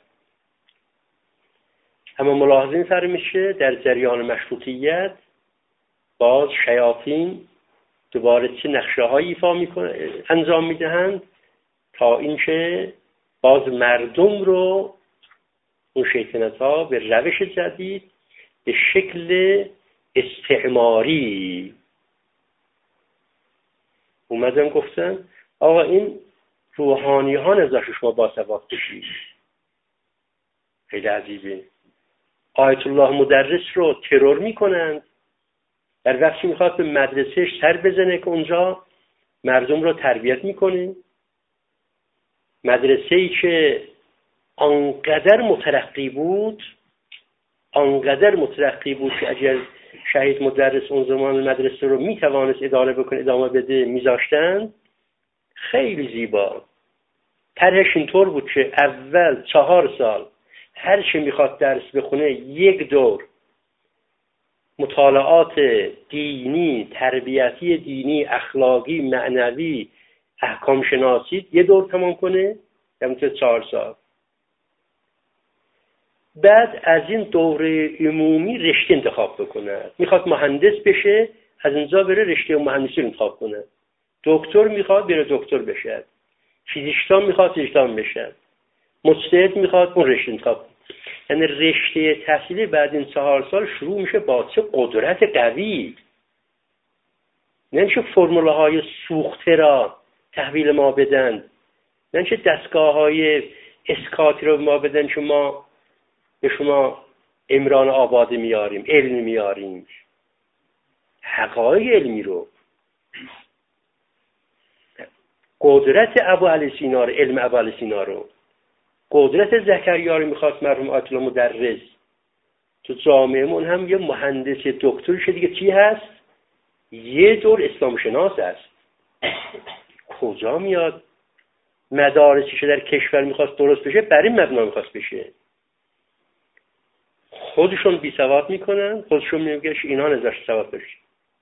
اما ملاحظه می‌فرمایید میشه در جریان مشروطیت باز شیاطین دوباره چه نقشه‌هایی ایفا میکنه انجام میدهند تا اینکه باز مردم رو اون شیطنت‌ها به روش جدید به شکل استعماری اومدن گفتن آقا این روحانی ها نزاش شما باسواد بشید. خیلی عجیبه. آیت الله مدرس رو ترور میکنند در وقتی میخواد به مدرسهش سر بزنه که اونجا مردم رو تربیت میکنه، مدرسه‌ای که آنقدر مترقی بود آنقدر مترقی بود که اگر شهید مدرس اون زمان مدرسه رو میتوانست اداره بکنه ادامه بده میذاشتن. خیلی زیبا طرحش اینطور بود که اول چهار سال هر چی میخواد درس بخونه یک دور مطالعات دینی، تربیتی دینی، اخلاقی، معنوی، احکام شناسی یه دور تمام کنه، یعنی چهار سال. بعد از این دوره عمومی رشته انتخاب بکنه. میخواد مهندس بشه از اینجا بره رشته مهندسی رو انتخاب کنه. دکتر میخواد بره دکتر بشه. فیزیکدان میخواد فیزیکدان بشه. مجتهد میخواد اون رشته انتخاب کنه. یعنی رشته تحصیلی بعد این چهار سال شروع میشه با چه قدرت قوی. نمیشه فرموله های سوخته را تحویل ما بدن، نمیشه دستگاه های اسکاتی رو ما بدن که ما به شما عمران آبادی میاریم، علم میاریم، حقایق علمی رو، قدرت ابو علی سینا رو، علم ابو علی سینا رو، قدرت زکریا رو میخواست مرحوم آیت الله مدرس تو جامعهمون هم یه مهندس دکترش دیگه چی هست؟ یه دور اسلام شناس هست. کجا میاد؟ مدارسی که در کشور میخواست درست بشه برای مبنا میخواست بشه. خودشون بی سواد میکنن، خودشون میگن اینا نذاشت سواد بشه،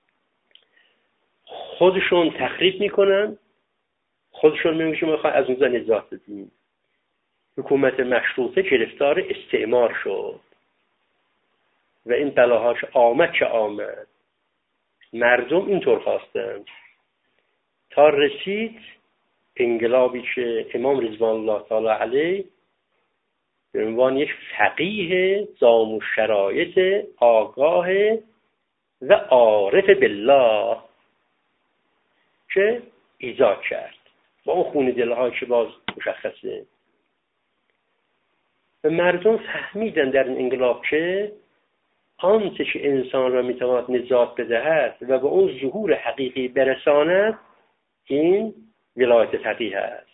خودشون تخریب میکنن، خودشون میگن ما میخوایم از اونجا نجات بدیم. حکومت مشروطه گرفتار استعمار شد و این بلاهاش آمد که آمد. مردم اینطور خواستند تا رسید انقلابی که امام رضوان الله تعالی علیه به عنوان یک فقیه ذو شرایط آگاه و عارف بالله که ایجاد کرد با اون خون دل‌های که باز مشخصه. و مردم فهمیدن در این انقلاب که آنچه که انسان را میتواند نجات بدهد و به اون ظهور حقیقی برساند این ولایت فقیه است.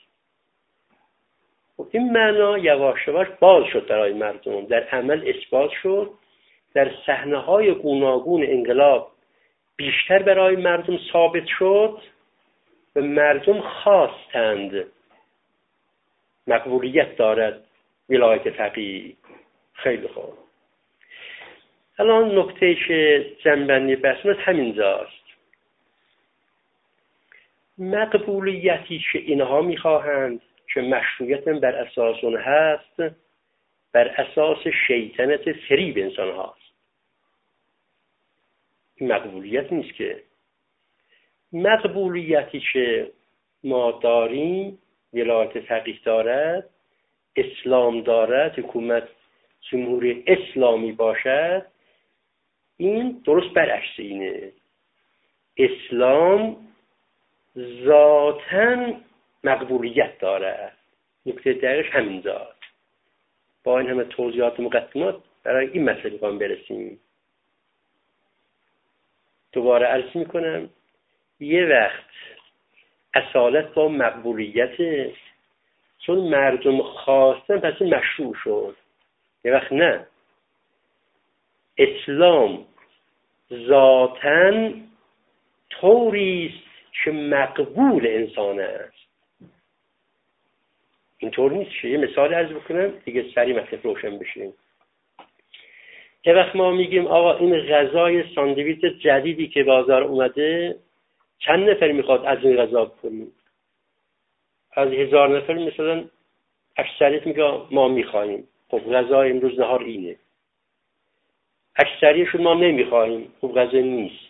و این معنا یواش یواش باز شد برای مردم، در عمل اثبات شد، در صحنه‌های گوناگون انقلاب بیشتر برای مردم ثابت شد و مردم خواستند مقبولیت دارد ولایت فقیه. خیلی خوب. الان نکته که جنبندی بحثمون همینجاست. مقبولیتی که اینها میخواهند که مشروعیت بر اساس اون هست، بر اساس شیطنت فریب انسان هاست. این مقبولیت نیست که. مقبولیتی که ما داریم، ولایت فقیه دارد، اسلام دارد، حکومت جمهوری اسلامی باشد، این درست برعکس اینه. اسلام ذاتاً مقبولیت دارد. نکته دقیقش همینجاست. با این همه توضیحات مقدمات برای این مسئله باید برسیم. دوباره عرض میکنم یه وقت اصالت با مقبولیت، چون مردم خواستن پس مشروع شد. یه وقت نه، اسلام ذاتاً طوریست که مقبول انسان است. اینطور نیست که یه مثال عرض بکنم دیگه سریع مطلب روشن بشه. یه وقت ما میگیم آقا این غذای ساندویچ جدیدی که بازار اومده چند نفر میخواد از این غذا بکنیم؟ از هزار نفر مثلا اکثریت میگه ما میخوایم. خب غذای امروز نهار اینه. اکثریتشون ما نمیخوایم. خب غذا نیست.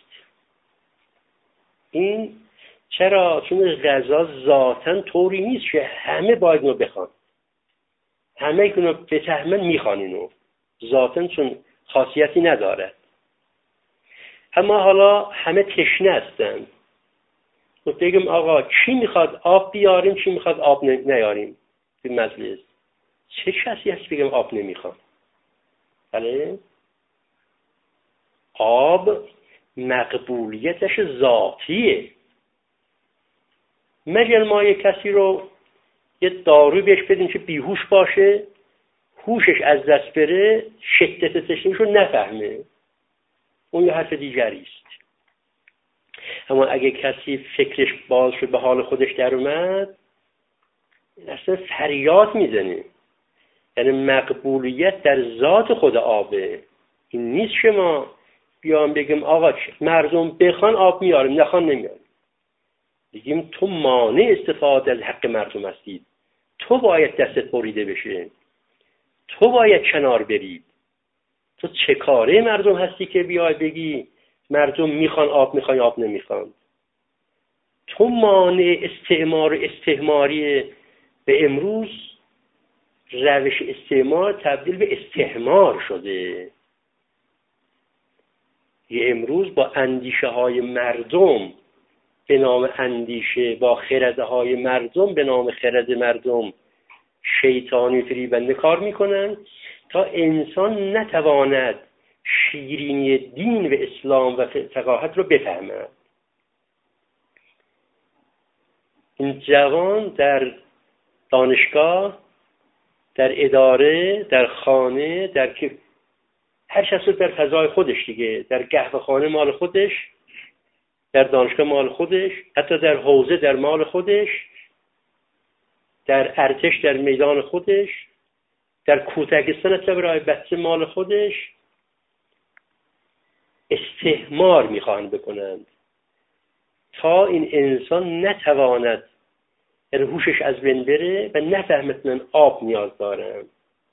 این چرا؟ چون غذا ذاتاً طوری نیست که همه باید اینو بخوان. همه اینو بفهمن میخوان اینو. ذاتاً چون خاصیتی نداره. اما حالا همه تشنه هستن. خب بگم آقا چی میخواد آب بیاریم، چی میخواد آب نیاریم توی مجلس؟ چه کسی هست بگم آب نمیخوام؟ بله؟ آب مقبولیتش ذاتیه. مگر ما یک کسی رو یه دارو بهش بدیم که بیهوش باشه، هوشش از دست بره، شدت تشنگیش رو نفهمه، اون یه حرف دیگری است. اما اگه کسی فکرش باز شد به حال خودش در اومد، اصلا فریاد میزنه. یعنی مقبولیت در ذات خود آبه. این نیست که ما بیام بگیم آقا مردم بخوان آب میاریم، نخوان نمیاریم. بگیم تو مانع استفاده از حق مردم هستید، تو باید دستت بریده بشه، تو باید کنار برید. تو چه کاره مردم هستی که بیای بگی مردم میخوان آب، میخوان آب نمیخوان؟ تو مانع استعمار استعماری به امروز روش استعمار تبدیل به استحمار شده. یه امروز با اندیشه های مردم به نام اندیشه، با خرده های مردم به نام خرد مردم شیطانی فریبنده کار میکنن تا انسان نتواند شیرینی دین و اسلام و فقاهت رو بفهمد. این جوان در دانشگاه، در اداره، در خانه، در که هر شخص در فضای خودش دیگه، در قهوه خانه مال خودش، در دانشگاه مال خودش، حتی در حوزه در مال خودش، در ارتش در میدان خودش، در کوتکستان حتی برای بچه مال خودش استحمار میخواهند بکنند تا این انسان نتواند روحش از بین بره و نفهمد من آب نیاز دارم،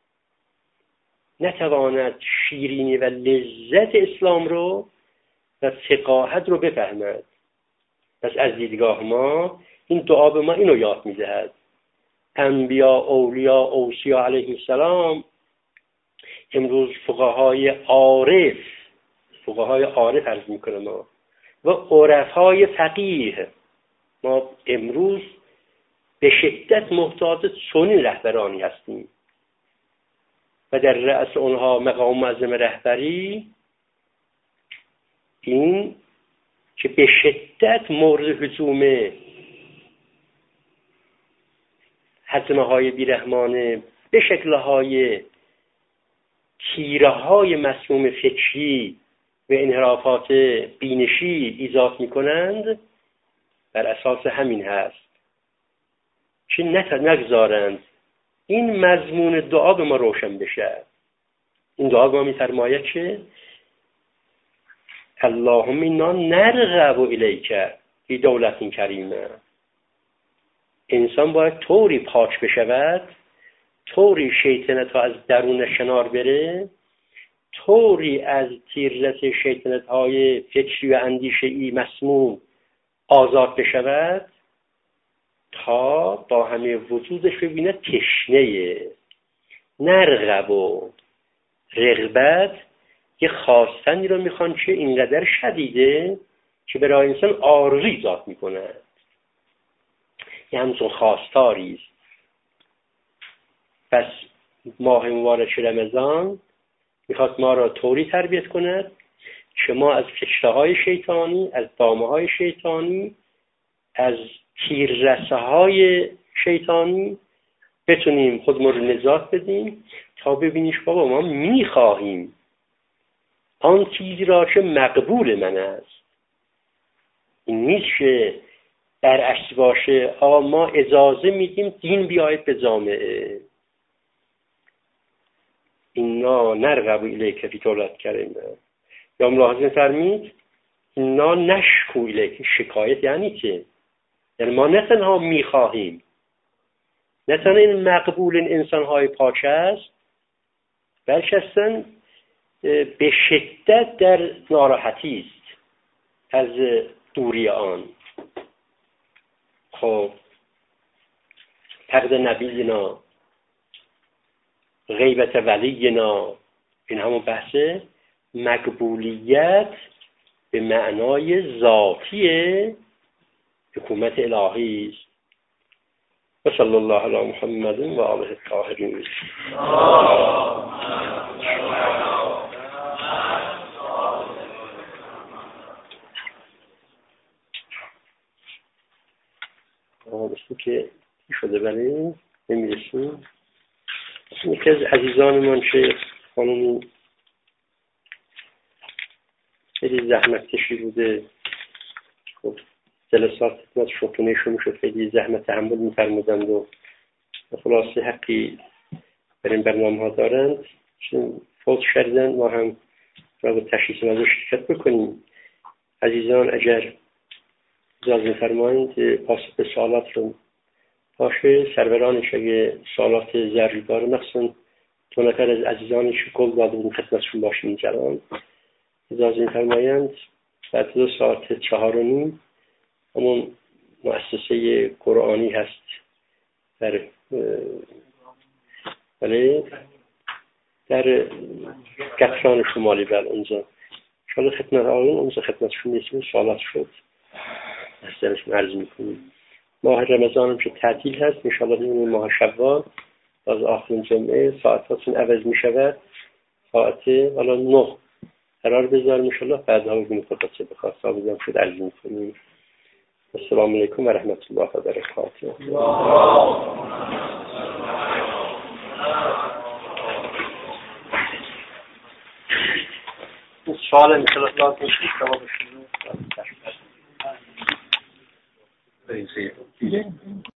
نتواند شیرینی و لذت اسلام رو و فقاهت رو بفهمد. پس از دیدگاه ما این دعا به ما اینو یاد میدهد. انبیا، اولیاء، اوصیا علیهم السلام امروز فقهای عارف، فقهای عارف عرض میکنه ما و عرفای فقیه ما امروز به شدت محتاج چنین رهبرانی هستیم و در رأس اونها مقام معظم رهبری، این که به شدت مورد هجوم هزمه های بیرحمانه به شکل‌های تیره های مسموم فکری و انحرافات بینشی ایجاد می‌کنند، بر اساس همین هست که نگذارند این مضمون دعا به ما روشن بشه. این دعا به ما می‌فرماید که اللهم انا نرغب الیک فی دولت کریمه. انسان باید طوری پاک بشود، طوری شیطنت ها از درون شنار بره، طوری از تیررس شیطنت های فکری و اندیشه ای مسموم آزاد بشود تا با همه وجودش ببینه تشنه. نرغب و رغبت یه خواستنی رو میخوان که اینقدر شدیده که برای انسان آرزوی ایجاد میکنه، یه همچون خواستاری است. پس ماه مبارک رمضان میخواد ما را طوری تربیت کند که ما از فشته‌های شیطانی، از دامه‌های شیطانی، از تیررسه‌های شیطانی بتونیم خودمون رو نجات بدیم تا ببینیش بابا ما میخواهیم آن چیزی را که مقبول من است. این نیست که برعکس باشه آقا ما اجازه میدیم دین بیاید به جامعه. اینا نرغب الیک فی دولت کریمه. یا ملاحظه فرمید اینا نشکو الیک. شکایت یعنی چه؟ یعنی ما نه تنها میخواهیم، نه تنها این مقبول این انسان‌های پاک است، بلکه اصلا به شدت در ناراحتی است از دوری آن. خب فقد نبینا، غیبت ولینا، این همون بحث مقبولیت به معنای ذاتی حکومت الهی است. و صلی الله علی محمد و آله الطاهرین. آمدسته که شده ولی نمیرسیم. یکی از عزیزانمان شیخ خانومی خیلی زحمت کشی بوده، خب جلسات خدمت شکرانهشون میشد، خیلی زحمت تحمل میفرمودند و خلاصه حقی بر این برنامه ها دارند. چون فوت شدن ما هم را به تشخیص موضوع شرکت بکنیم. عزیزان اگر اجازه می‌فرمایید پاسخ به سوالات رو باشه، سرورانش اگه سوالات ضروری داره مخصوصا دو نفر از عزیزانش کل داده بودیم خدمتشون باشیم جلان اجازه می‌فرمایند بعد دو ساعت چهار و نیم همون مؤسسه قرآنی هست در بله در قطران شمالی بر اونجا شاید خدمت آقایون اونجا خدمتشون نیستیم، سوالات شد از درشون عرض میکنیم. ماه رمضان هم که تعطیل هست، انشاءالله دیمون ماه شوال از آخرین جمعه ساعتاتون عوض میشود، ساعت حالا نه قرار بذارم انشاءالله بعد ها بگیم خودت چه بخواد سابقم شد عرض میکنیم. السلام علیکم و رحمت الله و برکاته. سوال انشاءالله لازم نیست جواب شما